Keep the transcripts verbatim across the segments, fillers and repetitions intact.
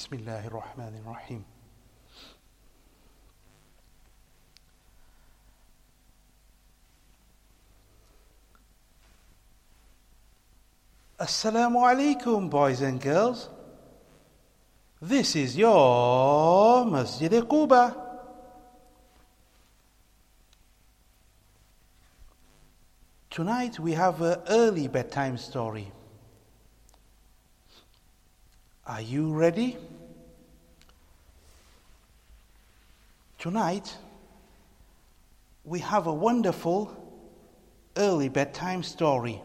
بسم الله الرحمن الرحيم. Assalamu alaikum, boys and girls. This is your Masjid Quba. Tonight we have an early bedtime story. Are you ready? Tonight we have a wonderful early bedtime story,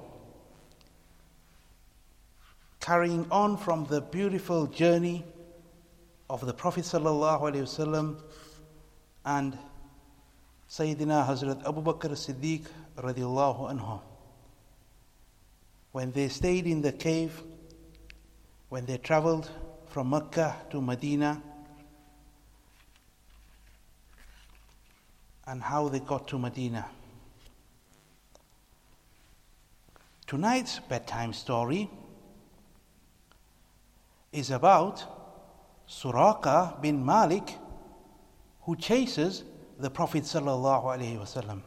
carrying on from the beautiful journey of the Prophet sallallahu alaihi wasallam and Sayyidina Hazrat Abu Bakr as-Siddiq radiallahu anhu. When they stayed in the cave, when they traveled from Mecca to Medina, and how they got to Medina. Tonight's bedtime story is about Suraka bin Malik, who chases the Prophet sallallahu alaihi wasallam.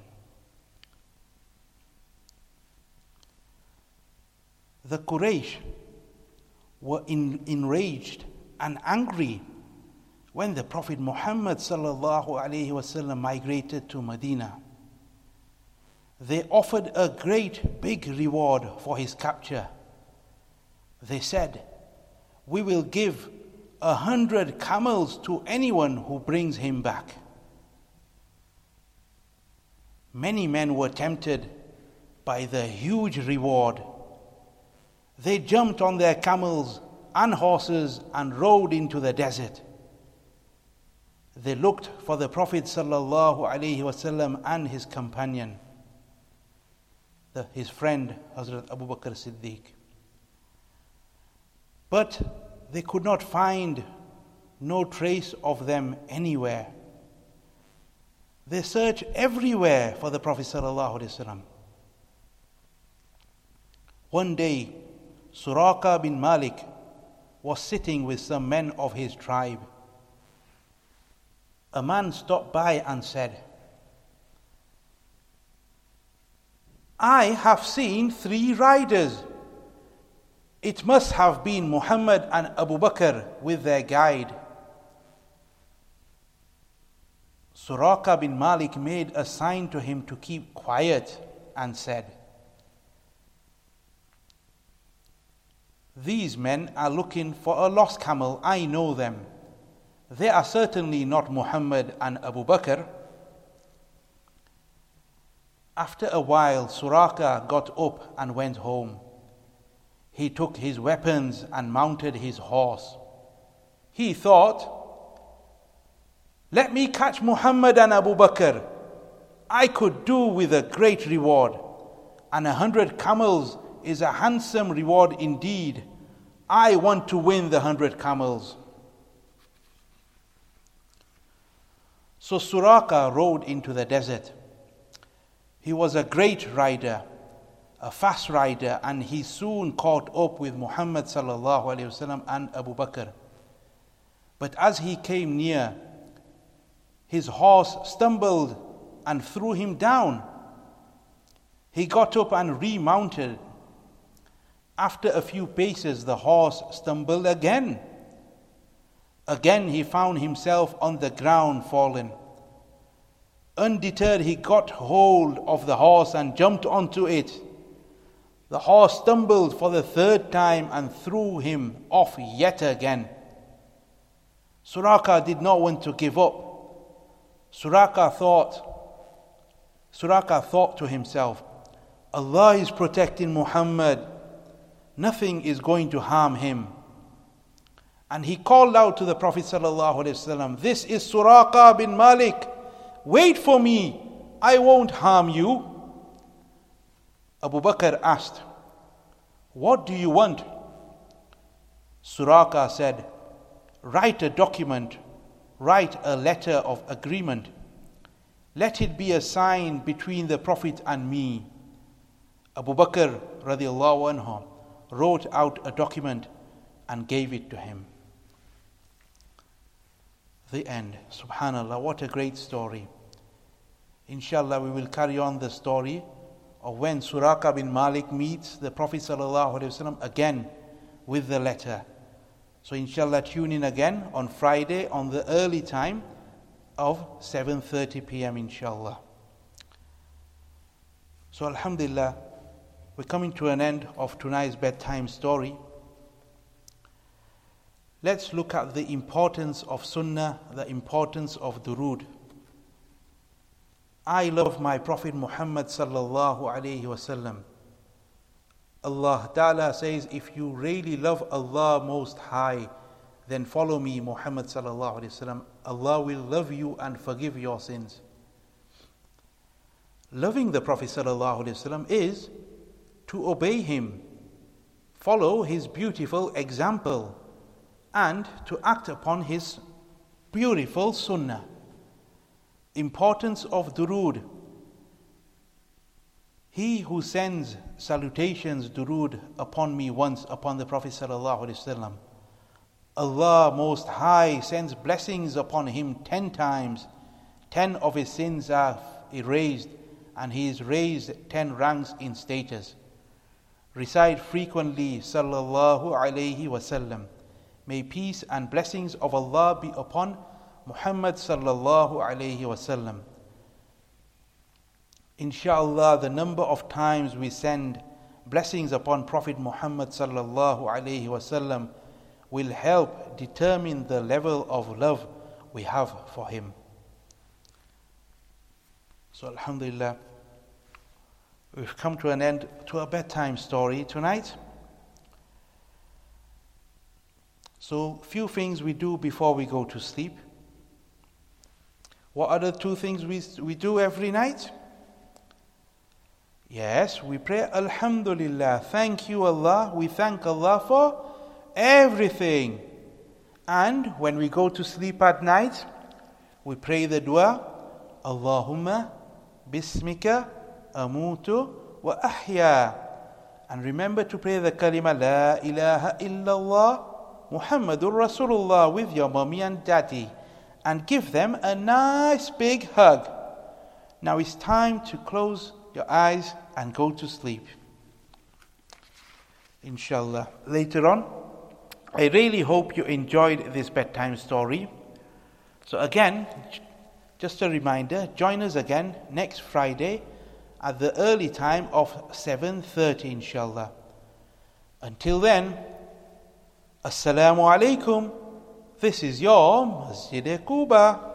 The Quraysh were in, enraged and angry when the Prophet Muhammad sallallahu alaihi wasallam migrated to Medina. They offered a great big reward for his capture. They said, "We will give a hundred camels to anyone who brings him back." Many men were tempted by the huge reward. They jumped on their camels and horses and rode into the desert. They looked for the Prophet sallallahu alaihi wasallam and his companion, the, his friend Hazrat Abu Bakr as-Siddiq. But they could not find no trace of them anywhere. They searched everywhere for the Prophet sallallahu alaihi wasallam. One day, Suraka bin Malik was sitting with some men of his tribe. A man stopped by and said, "I have seen three riders. It must have been Muhammad and Abu Bakr with their guide." Suraka bin Malik made a sign to him to keep quiet and said, "These men are looking for a lost camel. I know them. They are certainly not Muhammad and Abu Bakr." After a while, Suraka got up and went home. He took his weapons and mounted his horse. He thought, "Let me catch Muhammad and Abu Bakr. I could do with a great reward, and a hundred camels is a handsome reward indeed. I want to win the hundred camels." So Suraka rode into the desert. He was a great rider, a fast rider, and he soon caught up with Muhammad sallallahu alaihi wasallam and Abu Bakr. But as he came near, his horse stumbled and threw him down. He got up and remounted. After a few paces, the horse stumbled again. Again he found himself on the ground fallen. Undeterred, he got hold of the horse and jumped onto it. The horse stumbled for the third time and threw him off yet again. Suraka did not want to give up. Suraka thought, Suraka thought to himself, "Allah is protecting Muhammad. Nothing is going to harm him." And he called out to the Prophet sallallahu alaihi wasallam, "This is Suraka bin Malik. Wait for me. I won't harm you." Abu Bakr asked, "What do you want?" Suraka said, "Write a document, write a letter of agreement. Let it be a sign between the Prophet and me." Abu Bakr radiallahu anhu wrote out a document and gave it to him. the end. Subhanallah, what a great story. Inshallah, we will carry on the story of when Suraka bin Malik meets the Prophet sallallahu alaihi wasallam again with the letter. So inshallah, tune in again on Friday on the early time of seven thirty p.m. inshallah. So alhamdulillah, we're coming to an end of tonight's bedtime story. Let's look at the importance of sunnah, the importance of durood. I love my Prophet Muhammad sallallahu alaihi wasallam. Allah Ta'ala says, if you really love Allah Most High, then follow me, Muhammad sallallahu alaihi wasallam. Allah will love you and forgive your sins. Loving the Prophet sallallahu alaihi wasallam is to obey him, follow his beautiful example, and to act upon his beautiful sunnah. Importance of durood. He who sends salutations, durood, upon me once, upon the Prophet sallallahu alaihi wasallam, Allah Most High sends blessings upon him ten times. Ten of his sins are erased, and he is raised ten ranks in status. Recite frequently, sallallahu alaihi wasallam. May peace and blessings of Allah be upon Muhammad sallallahu alaihi wasallam. Inshallah, the number of times we send blessings upon Prophet Muhammad sallallahu alaihi wasallam will help determine the level of love we have for him. So alhamdulillah, we've come to an end to a bedtime story tonight. So few things we do before we go to sleep. What are the two things we, we do every night? Yes, we pray Alhamdulillah. Thank you Allah. We thank Allah for everything. And when we go to sleep at night, we pray the dua, Allahumma bismika amutu wa ahya. And remember to pray the kalima La ilaha illallah Muhammadur Rasulullah with your mommy and daddy, and give them a nice big hug. Now it's time to close your eyes and go to sleep. Inshallah. Later on, I really hope you enjoyed this bedtime story. So again, just a reminder, join us again next Friday at the early time of seven thirty inshallah. Until then, Assalamu alaikum. This is your Masjid Quba.